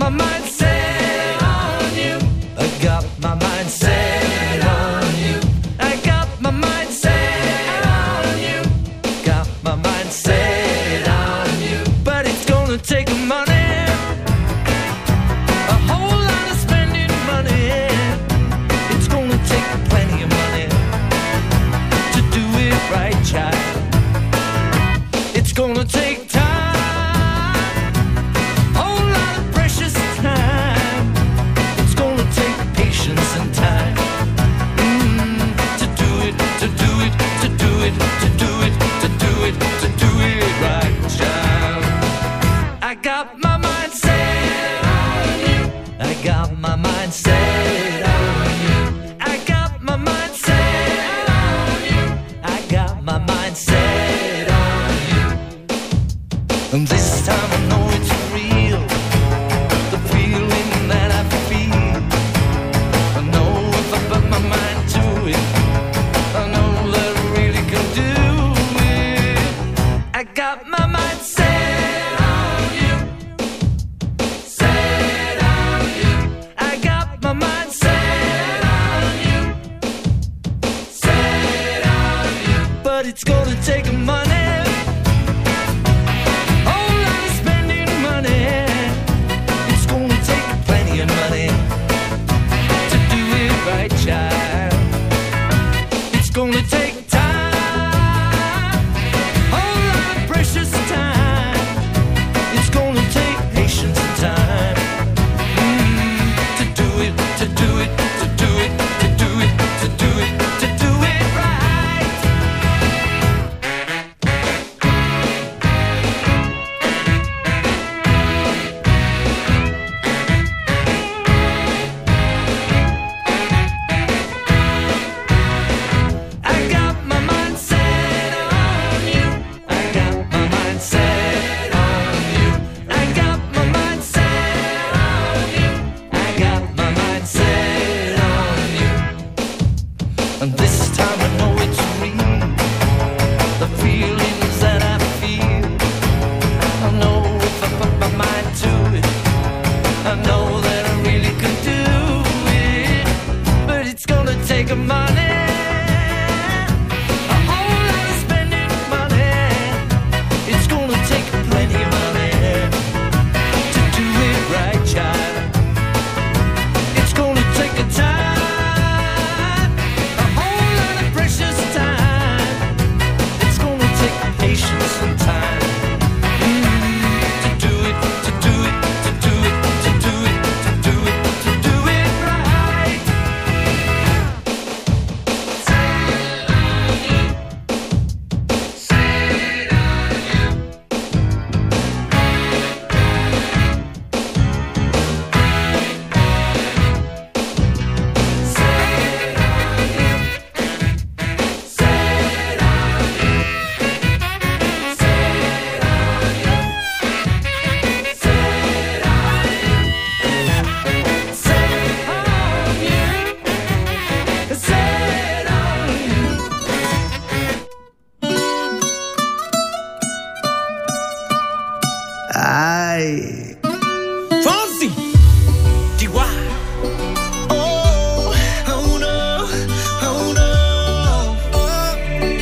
mind set on you. I got my mind set on you. I got my mind set on you. Got my mind set on you. But it's gonna take money, a whole lot of spending money. It's gonna take plenty of money to do it right, child. It's gonna take time, whole lot of precious time. It's gonna take patience and time to do it, to do it, to do it, to do it, to do it, to do it right, child. I got my mind set on you. I got my mind set on you. I got my mind set on you. I got my mind set on you. And this time I know it's real, the feeling that I feel. I know if I put my mind to it, I know that I really can do it. I got my mind set on you, set on you. I got my mind set on you, set on you. But it's gonna take money, whole lot of spending money. It's gonna take plenty of money to do it right, child. It's gonna take time, whole lot of precious time. It's gonna take patience and time to do it, to do it, to do it, to do it, to do it, to do it right. I got my mind set on you. I got my mind set on you. I got my mind set on you. I got my mind set on you. And this time I know it's real, the feelings that I feel. I know if I put my mind to it, I know that I really could do it. But it's gonna take money, a whole lot of spending money. It's gonna take plenty of money to do it right, child. It's gonna take a time, a whole lot of precious time. It's gonna take patience and time to do it, to do it, to do it, to do it, to do it, to do it right. Ay. Fonsi, Chihuahua. Oh, oh no, oh no. Oh,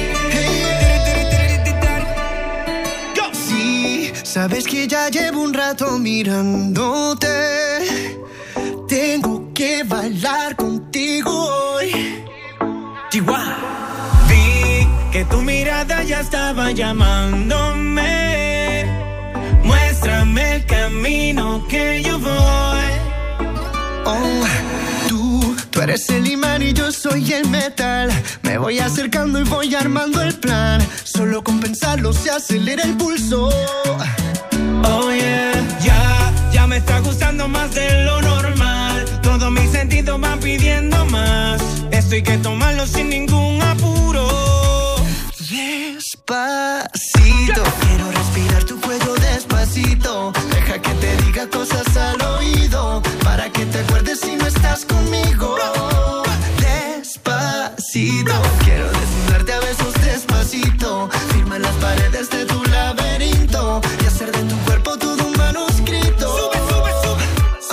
hey. Go. Sí, sabes que ya llevo un rato mirándote. Tengo que bailar contigo hoy. Chihuahua. Vi que tu mirada ya estaba llamándome. Muéstrame el camino que yo voy. Oh, tú eres el imán y yo soy el metal. Me voy acercando y voy armando el plan. Solo con pensarlo se acelera el pulso. Oh yeah, ya me está gustando más de lo normal. Todos mis sentidos van pidiendo más. Esto hay que tomarlo sin ningún apuro. Despacito, quiero respirar tu cuello despacito. Deja que te diga cosas al oído, para que te acuerdes si no estás conmigo. Despacito, quiero desnudarte a besos despacito. Firma en las paredes de tu laberinto y hacer de tu cuerpo todo un manuscrito. Sube, sube, sube.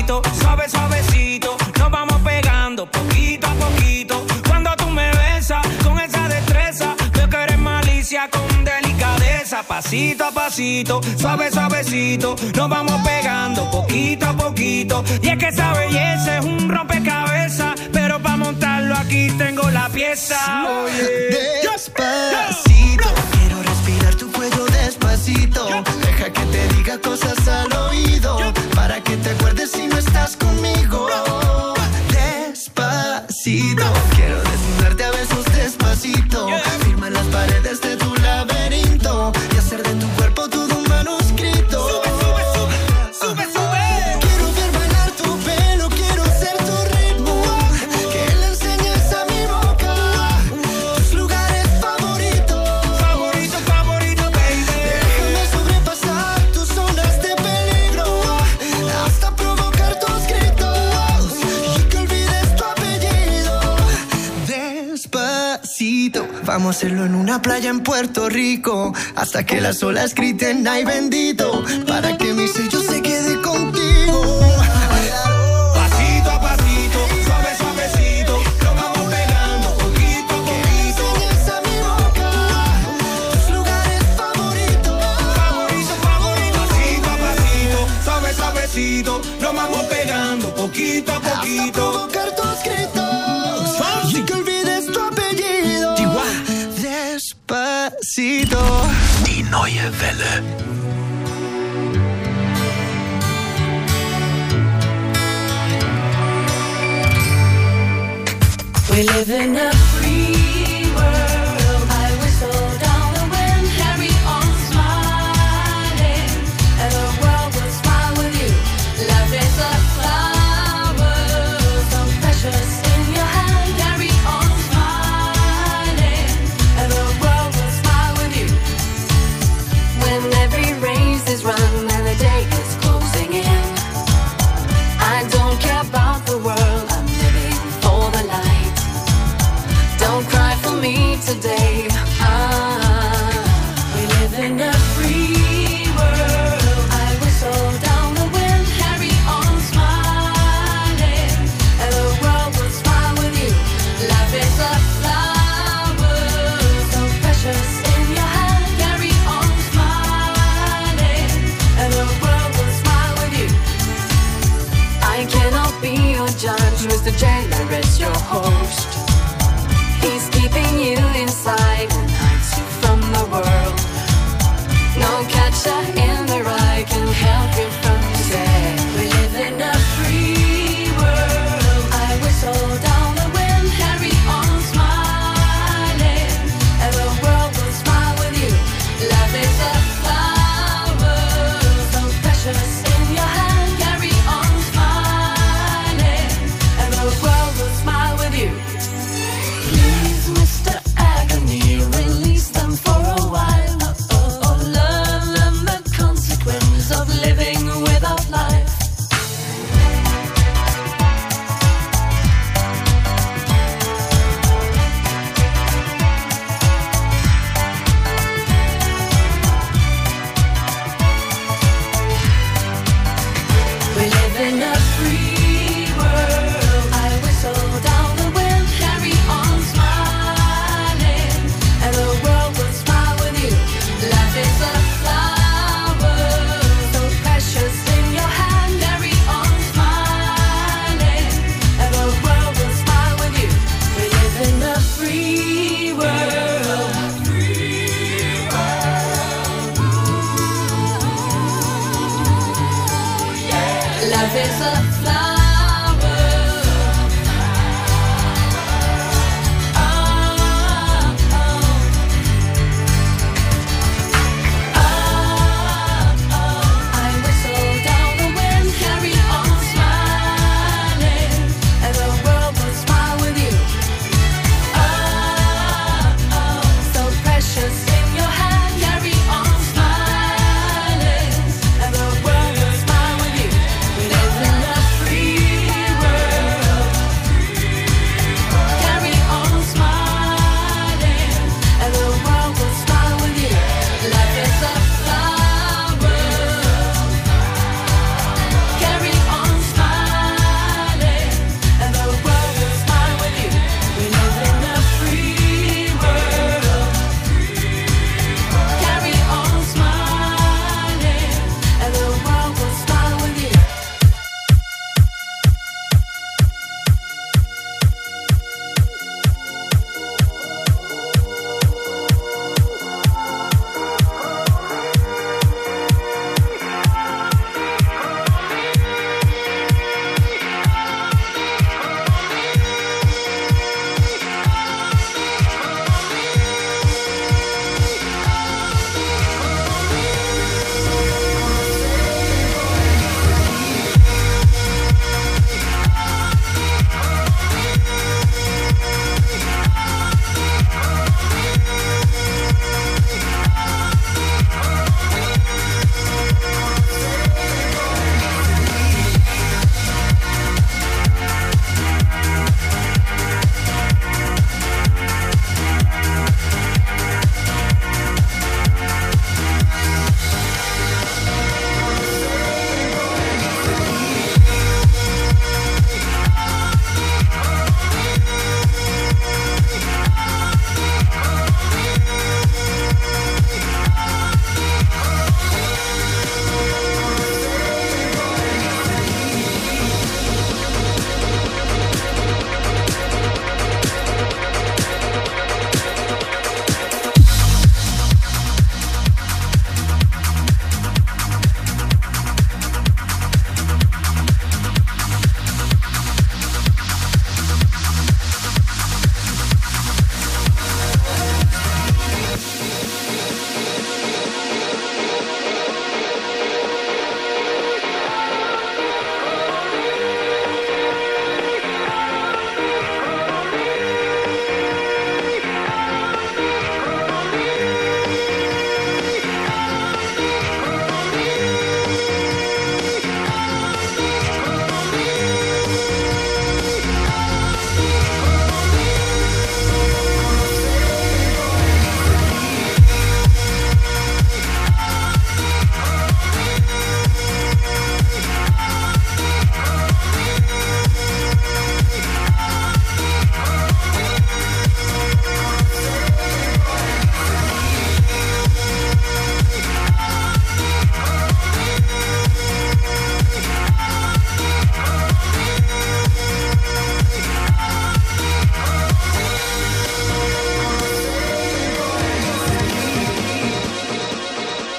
pasito, suave, suavecito, nos vamos pegando poquito a poquito. Cuando tú me besas con esa destreza, veo que eres malicia con delicadeza. Pasito a pasito, suave, suavecito, nos vamos pegando poquito a poquito. Y es que esa belleza es un rompecabezas, pero para montarlo aquí tengo la pieza. Despacito, quiero respirar tu cuello despacito. Deja que te diga cosas al oído, para que te acuerdes si no estás conmigo. Despacito, quiero desnudarte a besos despacito. Firma las paredes de tu laberinto y hacer de tu cuerpo todo un manuscrito. Sube, sube, sube, sube, sube. Quiero ver bailar tu pelo, quiero ser tu ritmo, que le enseñes a mi boca tus lugares favoritos. Favorito, favorito, baby. Déjame sobrepasar tus zonas de peligro, hasta provocar tus gritos y que olvides tu apellido. Despacito, vamos a hacerlo en una playa en Puerto Rico, hasta que las olas griten ay bendito, para que mi sello se quede contigo. Pasito a pasito, suave, suavecito, lo vamos pegando poquito a poquito. Enseñes a mi boca tus lugares favoritos. Favorito, favorito, pasito a pasito, suave, suavecito, lo vamos pegando poquito a Hasta poquito. provocar tus gritos y que olvides tu apellido. Despacito. Die neue Welle. We live in a free world. I whistle down the wind, carry on smiling, and the world will smile with you. Love is a flower, so precious in your hand. Carry on smiling, and the world will smile with you. When every race is run and the day is closing in, I don't care about the world. I'm living for the light.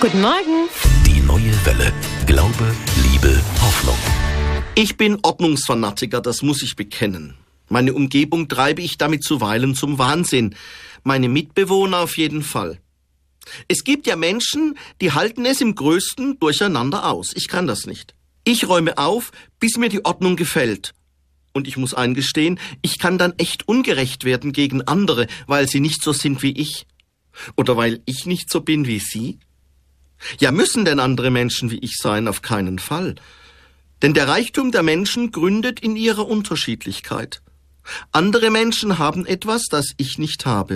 Guten Morgen. Die neue Welle. Glaube, Liebe, Hoffnung. Ich bin Ordnungsfanatiker, das muss ich bekennen. Meine Umgebung treibe ich damit zuweilen zum Wahnsinn. Meine Mitbewohner auf jeden Fall. Es gibt ja Menschen, die halten es im größten Durcheinander aus. Ich kann das nicht. Ich räume auf, bis mir die Ordnung gefällt. Und ich muss eingestehen, ich kann dann echt ungerecht werden gegen andere, weil sie nicht so sind wie ich. Oder weil ich nicht so bin wie sie. Ja, müssen denn andere Menschen wie ich sein? Auf keinen Fall. Denn der Reichtum der Menschen gründet in ihrer Unterschiedlichkeit. Andere Menschen haben etwas, das ich nicht habe.